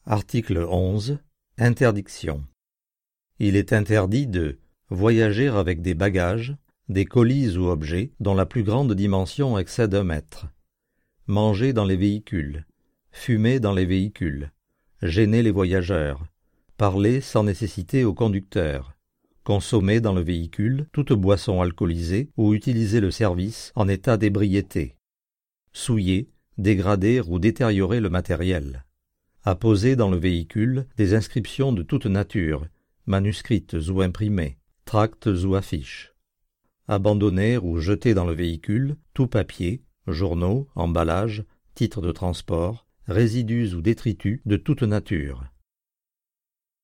Article 11. Interdiction. Il est interdit de voyager avec des bagages, des colis ou objets dont la plus grande dimension excède 1 mètre, manger dans les véhicules, fumer dans les véhicules, gêner les voyageurs, parler sans nécessité au conducteur, consommer dans le véhicule toute boisson alcoolisée ou utiliser le service en état d'ébriété, souiller, dégrader ou détériorer le matériel, apposer dans le véhicule des inscriptions de toute nature, manuscrites ou imprimées, tracts ou affiches, abandonner ou jeter dans le véhicule tout papier, journaux, emballages, titres de transport, résidus ou détritus de toute nature,